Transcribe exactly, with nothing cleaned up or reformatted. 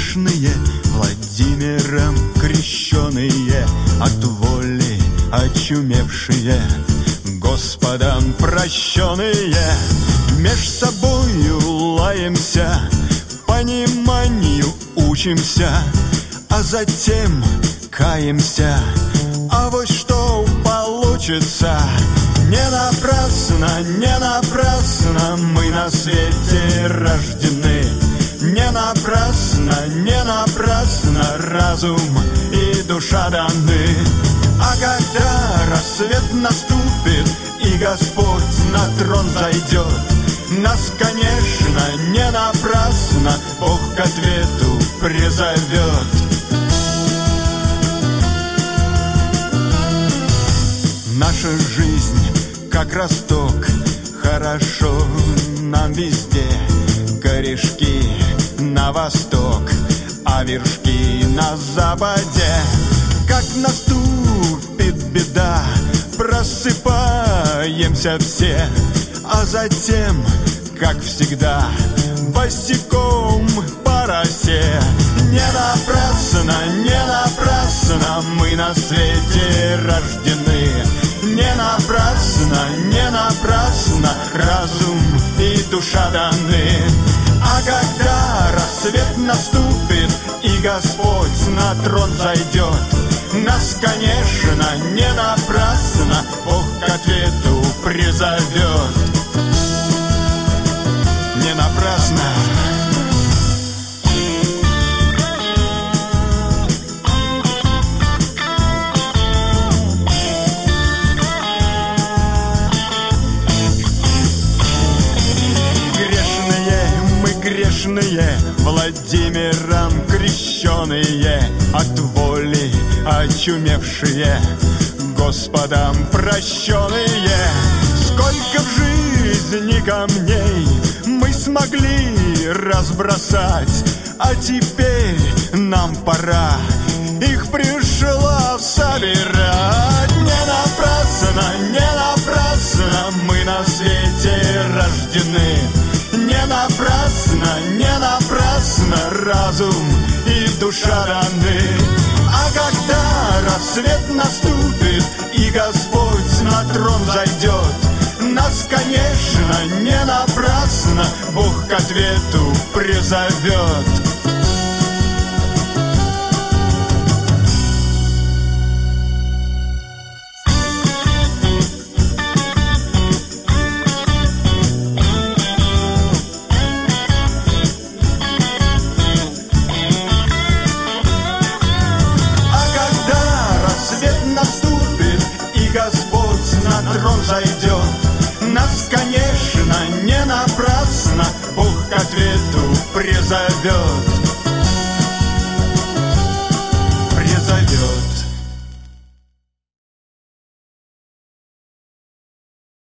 грешные, Владимиром крещеные, от воли очумевшие, Господом прощенные, меж собою лаемся, пониманию учимся, а затем каемся. А вот что получится. Не напрасно, не напрасно мы на свете рождены. Не напрасно, не напрасно разум и душа даны. А когда рассвет наступит и Господь на трон зайдет, нас, конечно, не напрасно Бог к ответу призовет. Наша жизнь как росток, хорошо нам везде. Корешки на восток, а вершки на западе. Как наступит беда, просыпаемся все, а затем, как всегда, босиком по росе. Не напрасно, не напрасно мы на свете рождены. Не напрасно, не напрасно разум и душа даны. А когда рассвет наступит и Господь на трон зайдет, нас, конечно, не напрасно Бог к ответу призовет. Не напрасно. Грешные, Владимиром крещеные, от воли очумевшие, Господом прощенные. Сколько в жизни камней мы смогли разбросать, а теперь нам пора их пришло собирать. Не напрасно, не напрасно мы на свете рождены. Не напрасно, не напрасно разум и душа даны. А когда рассвет наступит и Господь на трон зайдет, нас, конечно, не напрасно Бог к ответу призовет. Трон зайдет, нас, конечно, не напрасно Бог к ответу призовет.